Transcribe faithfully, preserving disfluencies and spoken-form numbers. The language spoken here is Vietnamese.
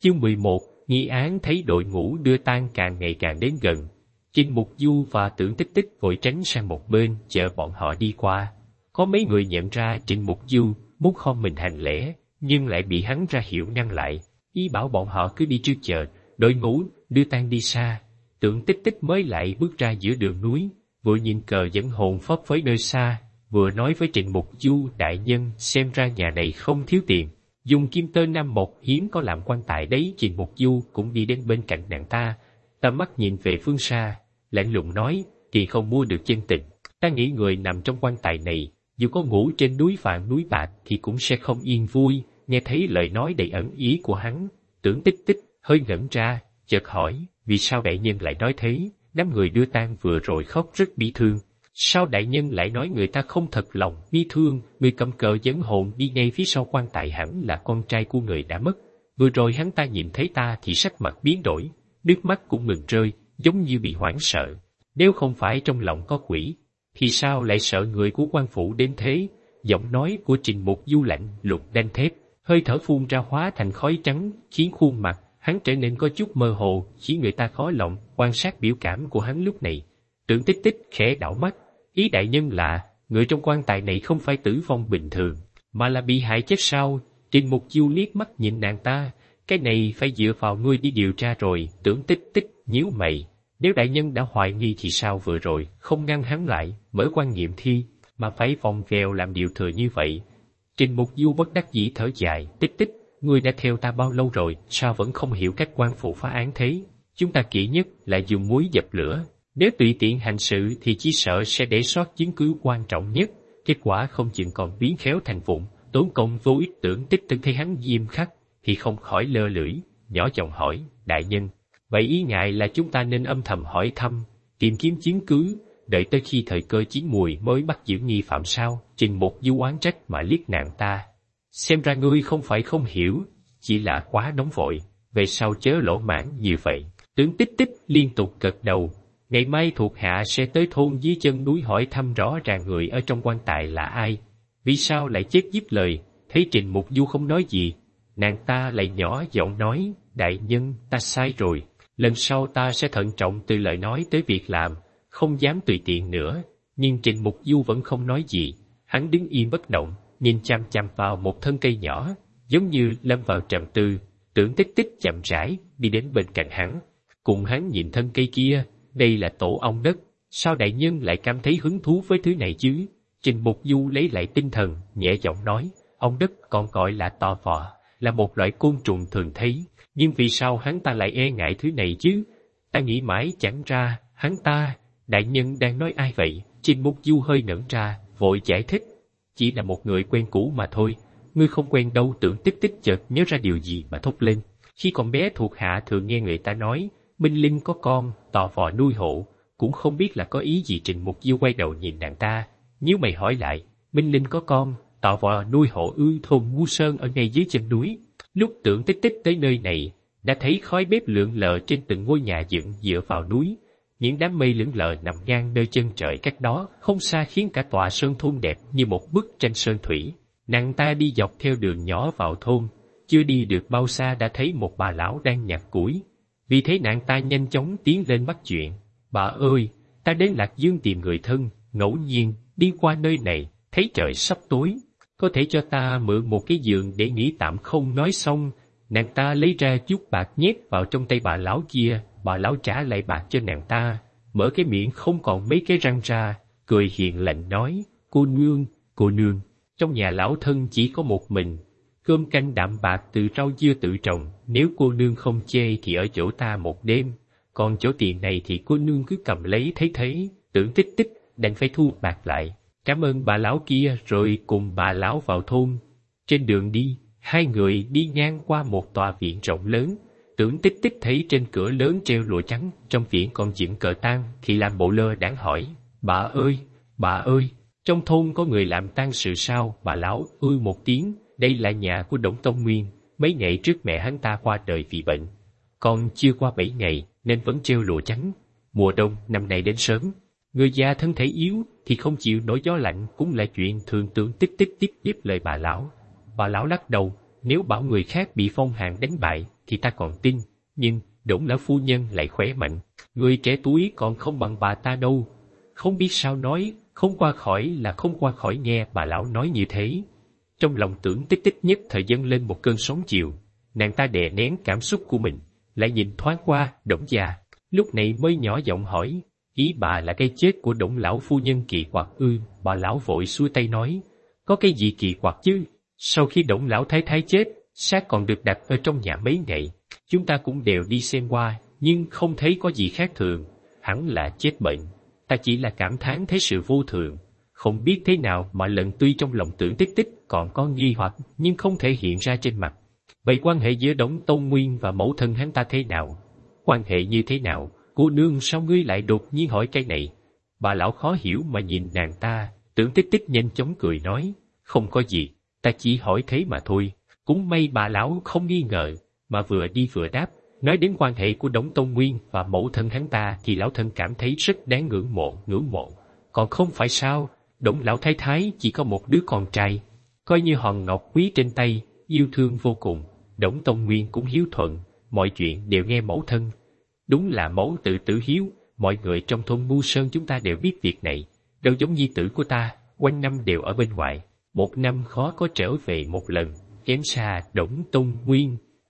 Chương mười một, nghi án thấy đội ngũ đưa tang càng ngày càng đến gần. Trình Mục Du và Tưởng Tích Tích vội tránh sang một bên chờ bọn họ đi qua. Có mấy người nhận ra Trình Mục Du muốn khom mình hành lễ, nhưng lại bị hắn ra hiệu ngăn lại, ý bảo bọn họ cứ đi trước chờ, đội ngũ đưa tang đi xa. Tưởng Tích Tích mới lại bước ra giữa đường núi, vừa nhìn cờ dẫn hồn phấp phới nơi xa, vừa nói với Trình Mục Du: đại nhân, xem ra nhà này không thiếu tiền, dùng kim tơ nam mộc hiếm có làm quan tài đấy. Trình Mục Du cũng đi đến bên cạnh nàng ta, tầm mắt nhìn về phương xa, lạnh lùng nói: tiền không mua được chân tình. Ta nghĩ người nằm trong quan tài này, dù có ngủ trên núi vàng núi bạc thì cũng sẽ không yên vui. Nghe thấy lời nói đầy ẩn ý của hắn, Tưởng Tích Tích hơi ngẩn ra, chợt hỏi: vì sao đại nhân lại nói thế? Đám người đưa tang vừa rồi khóc rất bi thương. Sao đại nhân lại nói người ta không thật lòng bi thương? Người cầm cờ dẫn hồn đi ngay phía sau quan tài hẳn là con trai của người đã mất. Vừa rồi hắn ta nhìn thấy ta thì sắc mặt biến đổi, nước mắt cũng ngừng rơi, giống như bị hoảng sợ. Nếu không phải trong lòng có quỷ, thì sao lại sợ người của quan phủ đến thế? Giọng nói của Trình Mục Du lạnh lùng đanh thép, hơi thở phun ra hóa thành khói trắng, khiến khuôn mặt hắn trở nên có chút mơ hồ, khiến người ta khó lòng quan sát biểu cảm của hắn lúc này. Tưởng Tích Tích khẽ đảo mắt, ý đại nhân là người trong quan tài này không phải tử vong bình thường, mà là bị hại chết sao? Trình Mục Du liếc mắt nhìn nàng ta: cái này phải dựa vào ngươi đi điều tra rồi. Tưởng Tích Tích nhíu mày: nếu đại nhân đã hoài nghi thì sao vừa rồi không ngăn hắn lại mở quan nghiệm thi, mà phải vòng vèo làm điều thừa như vậy? Trình Mục Du bất đắc dĩ thở dài: Tích Tích, ngươi đã theo ta bao lâu rồi, sao vẫn không hiểu cách quan phủ phá án thế? Chúng ta kỹ nhất là dùng muối dập lửa, nếu tùy tiện hành sự thì chỉ sợ sẽ để sót chứng cứ quan trọng nhất, kết quả không chừng còn biến khéo thành vụn, tốn công vô ích. Tưởng Tích Tích thấy hắn nghiêm khắc thì không khỏi lơ lưỡi, nhỏ giọng hỏi: đại nhân, vậy ý ngài là chúng ta nên âm thầm hỏi thăm, tìm kiếm chứng cứ, đợi tới khi thời cơ chín mùi mới bắt giữ nghi phạm sao? Trình Mục Du oán trách mà liếc nàng ta: xem ra ngươi không phải không hiểu, chỉ là quá nóng vội, về sau chớ lỗ mãn như vậy. Tưởng Tích Tích liên tục gật đầu: ngày mai thuộc hạ sẽ tới thôn dưới chân núi hỏi thăm rõ ràng người ở trong quan tài là ai, vì sao lại chết. Dứt lời, thấy Trình Mục Du không nói gì, nàng ta lại nhỏ giọng nói: đại nhân, ta sai rồi, lần sau ta sẽ thận trọng từ lời nói tới việc làm, không dám tùy tiện nữa. Nhưng Trình Mục Du vẫn không nói gì, hắn đứng im bất động, nhìn chăm chăm vào một thân cây nhỏ, giống như lâm vào trầm tư. Tưởng Tích Tích chậm rãi đi đến bên cạnh hắn, cùng hắn nhìn thân cây kia. Đây là tổ ong đất, sao đại nhân lại cảm thấy hứng thú với thứ này chứ? Trình Mục Du lấy lại tinh thần, nhẹ giọng nói: ong đất còn gọi là tò vò, là một loại côn trùng thường thấy, nhưng vì sao hắn ta lại e ngại thứ này chứ? Ta nghĩ mãi chẳng ra, hắn ta, đại nhân đang nói ai vậy? Trình Mục Du hơi ngẩn ra, vội giải thích: chỉ là một người quen cũ mà thôi. Ngươi không quen đâu. Tưởng Tích Tích chợt nhớ ra điều gì mà thốt lên: khi còn bé thuộc hạ thường nghe người ta nói Minh Linh có con, tò vò nuôi hộ, cũng không biết là có ý gì. Trình Mục Du quay đầu nhìn nàng ta, nhíu mày hỏi lại: Minh Linh có con, tò vò nuôi hộ ư? Thôn Ngu Sơn ở ngay dưới chân núi. Lúc Tưởng Tích Tích tới nơi này, đã thấy khói bếp lượn lờ trên từng ngôi nhà dựng dựa vào núi, những đám mây lững lờ nằm ngang nơi chân trời cách đó không xa, khiến cả tòa sơn thôn đẹp như một bức tranh sơn thủy. Nàng ta đi dọc theo đường nhỏ vào thôn, chưa đi được bao xa đã thấy một bà lão đang nhặt củi. Vì thế nàng ta nhanh chóng tiến lên bắt chuyện: bà ơi, ta đến Lạc Dương tìm người thân, ngẫu nhiên đi qua nơi này, thấy trời sắp tối, có thể cho ta mượn một cái giường để nghỉ tạm không? Nói xong, nàng ta lấy ra chút bạc nhét vào trong tay bà lão kia. Bà lão trả lại bạc cho nàng ta, mở cái miệng không còn mấy cái răng ra, cười hiền lành nói: cô nương, cô nương, trong nhà lão thân chỉ có một mình, cơm canh đạm bạc từ rau dưa tự trồng, nếu cô nương không chê thì ở chỗ ta một đêm, còn chỗ tiền này thì cô nương cứ cầm lấy thấy thế. Tưởng Tích Tích đành phải thu bạc lại, cảm ơn bà lão kia rồi cùng bà lão vào thôn. Trên đường đi, hai người đi ngang qua một tòa viện rộng lớn. Tưởng Tích Tích thấy trên cửa lớn treo lụa trắng, trong viện còn dựng cờ tang, thì làm bộ lơ đãng hỏi: bà ơi, bà ơi, trong thôn có người làm tang sự sao? Bà lão ư một tiếng: đây là nhà của Đổng Tông Nguyên, mấy ngày trước mẹ hắn ta qua đời vì bệnh, còn chưa qua bảy ngày nên vẫn treo lụa trắng. Mùa đông năm nay đến sớm, người già thân thể yếu thì không chịu nổi gió lạnh cũng là chuyện thường. Tưởng Tích Tích tiếp tiếp lời bà lão. Bà lão lắc đầu: Nếu bảo người khác bị phong hàn đánh bại thì ta còn tin, nhưng Đổng lão phu nhân lại khỏe mạnh, người trẻ tuổi còn không bằng bà ta đâu. Không biết sao nói, không qua khỏi là không qua khỏi nghe bà lão nói như thế. Trong lòng Tưởng Tích Tích nhất thời dâng lên một cơn sóng chiều, nàng ta đè nén cảm xúc của mình, lại nhìn thoáng qua Đổng gia, lúc này mới nhỏ giọng hỏi, ý bà là cái chết của Đổng lão phu nhân kỳ quặc ư? Bà lão vội xua tay nói, có cái gì kỳ quặc chứ? Sau khi Đổng lão thái thái chết, xác còn được đặt ở trong nhà mấy ngày, chúng ta cũng đều đi xem qua, nhưng không thấy có gì khác thường, hẳn là chết bệnh. Ta chỉ là cảm thán thấy sự vô thường, không biết thế nào mà lần tuy trong lòng Tưởng Tích Tích còn có nghi hoặc nhưng không thể hiện ra trên mặt. Vậy quan hệ giữa Đổng Tông Nguyên và mẫu thân hắn ta thế nào? Quan hệ như thế nào? Cô nương sao ngươi lại đột nhiên hỏi cái này? Bà lão khó hiểu mà nhìn nàng ta. Tưởng Tích Tích nhanh chóng cười nói, không có gì, ta chỉ hỏi thế mà thôi. Cũng may bà lão không nghi ngờ, mà vừa đi vừa đáp. Nói đến quan hệ của Đổng Tông Nguyên và mẫu thân hắn ta thì lão thân cảm thấy rất đáng ngưỡng mộ, ngưỡng mộ. Còn không phải sao, Đổng lão thái thái chỉ có một đứa con trai, coi như hòn ngọc quý trên tay, yêu thương vô cùng. Đổng Tông Nguyên cũng hiếu thuận, mọi chuyện đều nghe mẫu thân. Đúng là mẫu tự tử hiếu, mọi người trong thôn Mu Sơn chúng ta đều biết việc này. Đâu giống nhi tử của ta, quanh năm đều ở bên ngoài, một năm khó có trở về một lần, kém xa Đổng Tông Nguyên.